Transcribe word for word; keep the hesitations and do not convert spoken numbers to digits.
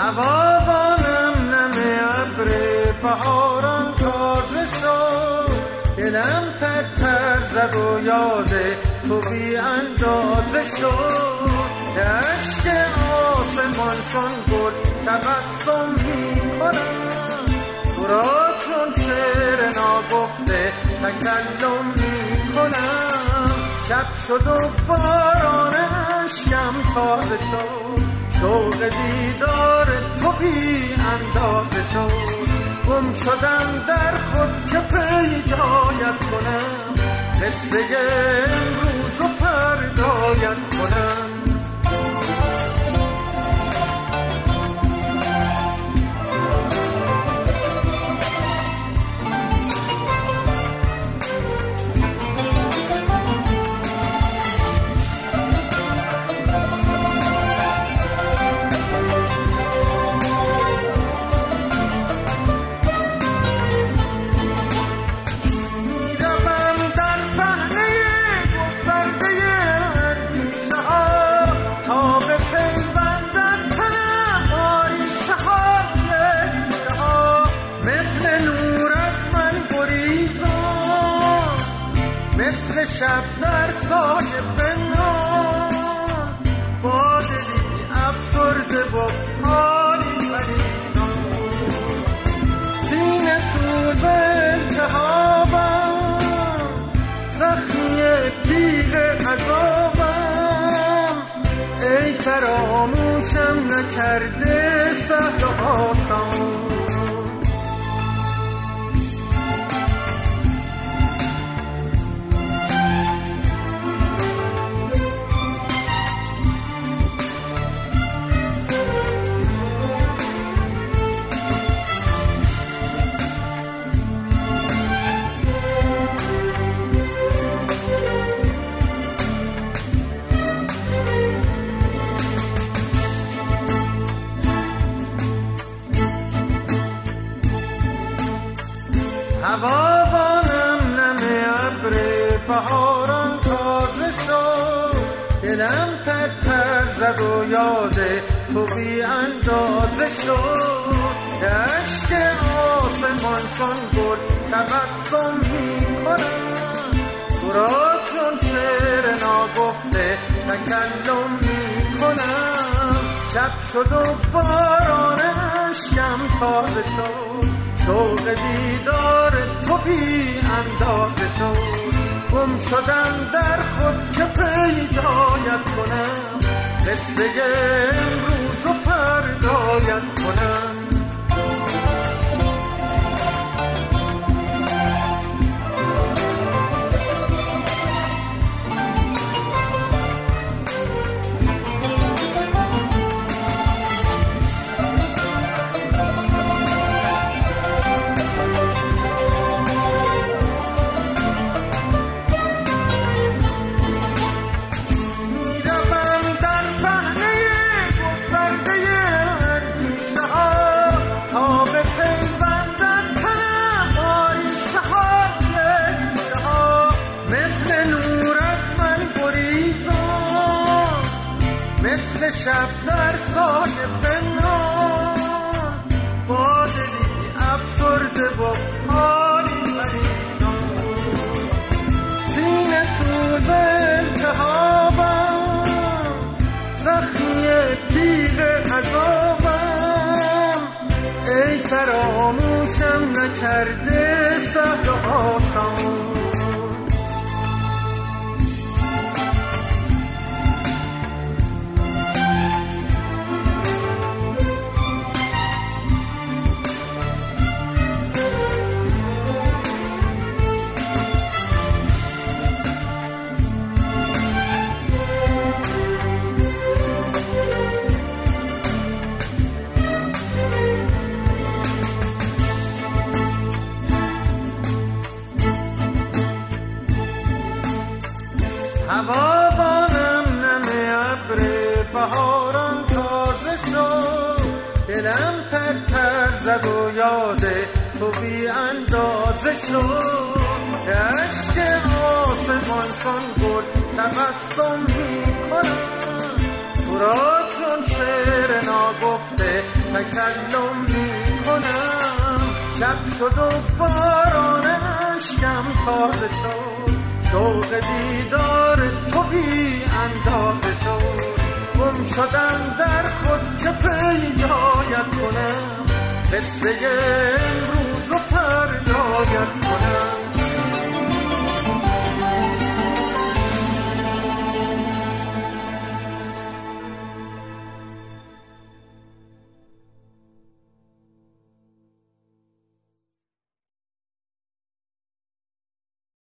هوا بانم نم ابر بهاران تازه شد، دلم پر پر زد و یاد تو بی اندازه شد. اشک آسمان چون گل تبسم می کنم، تو را چون شعر ناگفته تکلم می کنم. شب شد و باران اشکم تازه شد، شوق دیدار تو بی اندازه شد. گم شدم در خود که پیدایت کنم، قصه امروز و فردایت کنم. شب در سایه پنهان، با دلی افسرده و حالی پریشان. سینه سوز التهابم، زخمی تیغ عذابم. ای فراموشم نکرده سهل و آسان. هوا بانم نم ابر بهاران تازه شد، دلم پر پر زد و یاد تو بی اندازه شد. اشک آسمان چون گل تبسم می کنم، تو را چون شعر ناگفته تکلم می کنم. شب شد و باران اشکم تازه شد، شوق دیدار تو بی اندازه شد. گم شدم در خود که پیدایت کنم، قصه امروز و فردایت کنم. شب در سایه پنهان، با دلی افسرده و حالی پریشان. سینه سوز التهابم، زخمی تیغ عذابم. ای فراموشم نکرده سهل و آسان. هوا بانم نم ابر بهاران تازه شد، دلم پر پر زد و یاد تو بی اندازه شد. اشک آسمان چون گل تبسم می کنم، تو را چون شعر ناگفته تکلم می کنم. شب شد و باران اشکم تازه شد، شوق دیدار تو بی اندازه شد. گم شدم در خود که پیدایت کنم، قصه